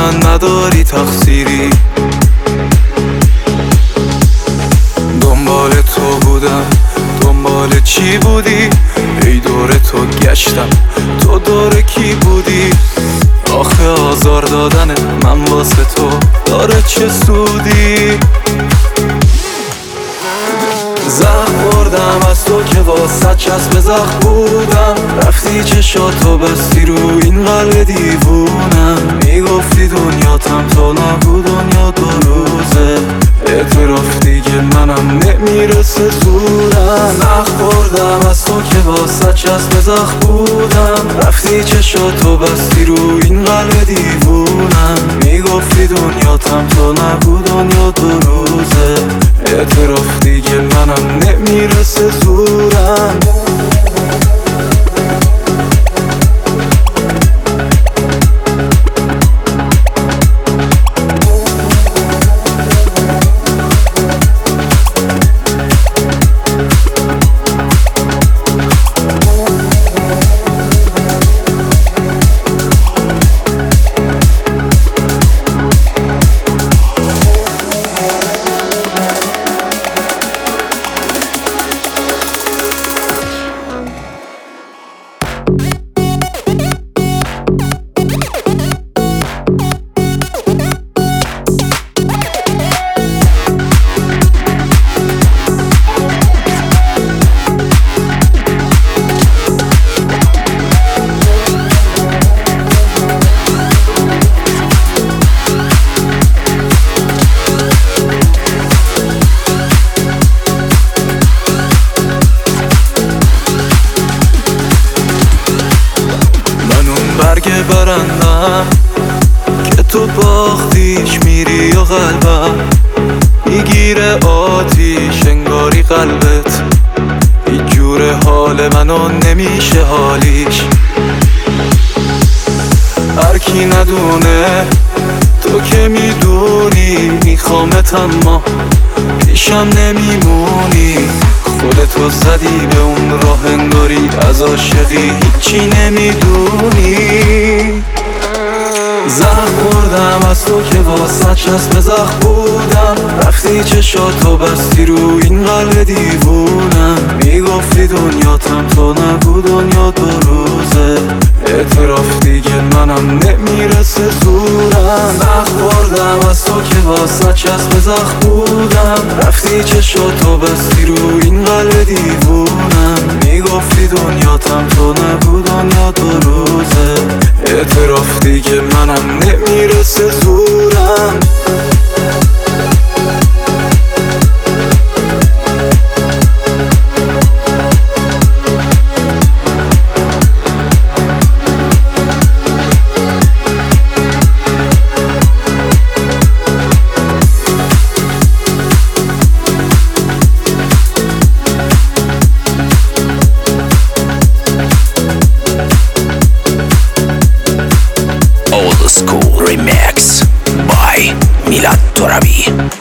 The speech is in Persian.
من نداری تقصیری. دنبال تو بودم، دنبال چی بودی؟ ای دور تو گشتم، تو دور کی بودی؟ آخه آزار دادن من واسه تو داره چه سودی؟ زخم خوردم از تو که واسه چسب زخم بودم، رفتی چشاتو بستی رو این قلب دیوونم. میگفتی دنیاتم تا نگو دنیا دو روزه، اعتراف دیگه منم نمیرسه زورم. زخم خوردم از تو که واسه چسب زخم بودم، رفتی چشاتو بستی رو این قلب دیوونم. میگفتی دنیاتم تا نگو دنیا دو روزه، اعتراف دیگه منم نمیرسه زورم. برگ برندم که تو باختیش، میری و قلبم میگیره آتیش، انگاری قلبت هیچ جور حال منو نمیشه حالیش. هر کی ندونه تو که میدونی، میخوامت اما پیشم نمیمونی. خودتو زدی به اون راه، انگاری از عاشقی هیچی نمیدونی. زخم خوردم از تو که واسه چسب زخم بودم، رفتی چشاتو بستی رو این قلب دیوونم. میگفتی دنیاتم تا نگو دنیا دو روزه، اعتراف دیگه منم نمیرسه زورم. زخم خوردم از تو که واسه چسب زخم بودم، رفتی چشاتو بستی رو این قلب دیوونم. میگفتی دنیاتم تا نگو دنیا دو روزه، اعتراف دیگه منم نمیرسه زورم. Old School Remix by Milad Torabi.